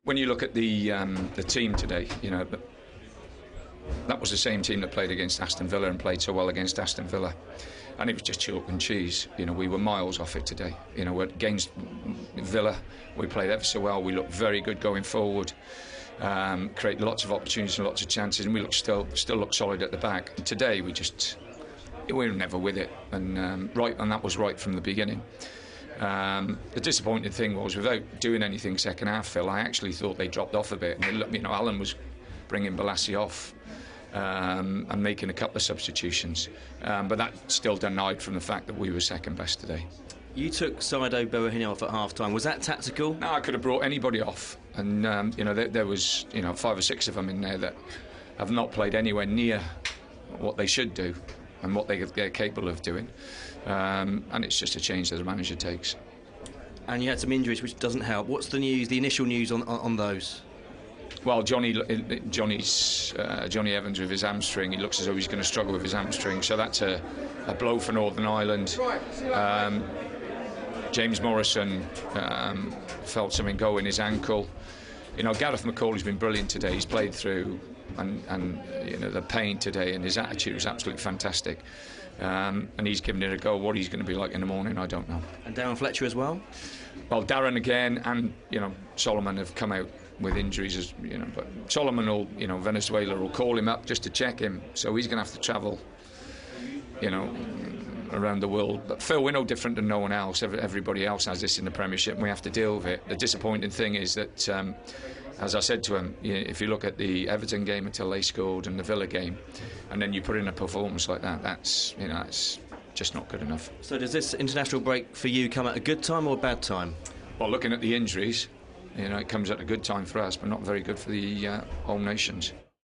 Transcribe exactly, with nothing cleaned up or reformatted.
when you look at the um, the team today, you know, that was the same team that played against Aston Villa and played so well against Aston Villa, and it was just chalk and cheese. You know, we were miles off it today. You know, against Villa, we played ever so well. We looked very good going forward, um, created lots of opportunities and lots of chances, and we looked still still looked solid at the back. And today, we just we were never with it, and um, right, and that was right from the beginning. Um, the disappointing thing was, without doing anything second half, Phil, I actually thought they dropped off a bit. And they, you know, Alan was bringing Balassi off um, and making a couple of substitutions, um, but that still denied from the fact that we were second best today. You took Saido Berahino off at half time. Was that tactical? No, I could have brought anybody off, and um, you know, there, there was you know five or six of them in there that have not played anywhere near what they should do and what they, they're capable of doing. Um, and it's just a change that the manager takes. And you had some injuries, which doesn't help. What's the news, the initial news on, on, on those? Well, Johnny, Johnny's, uh, Johnny Evans with his hamstring, he looks as though he's going to struggle with his hamstring, so that's a, a blow for Northern Ireland. Um, James Morrison um, felt something go in his ankle. You know, Gareth McCauley's been brilliant today. He's played through, and, and you know, the pain today, and his attitude was absolutely fantastic. Um, and he's given it a go. What he's going to be like in the morning, I don't know. And Darren Fletcher as well? Well, Darren again, and you know, Solomon have come out with injuries, as you know. But Solomon will, you know, Venezuela will call him up just to check him, so he's going to have to travel, you know, around the world. But Phil, we're no different than no one else. Everybody else has this in the Premiership, and we have to deal with it. The disappointing thing is that, um, as I said to him, you know, if you look at the Everton game until they scored and the Villa game, and then you put in a performance like that, that's, you know, that's just not good enough. So does this international break for you come at a good time or a bad time? Well, looking at the injuries, you know, it comes at a good time for us, but not very good for the uh, whole nations.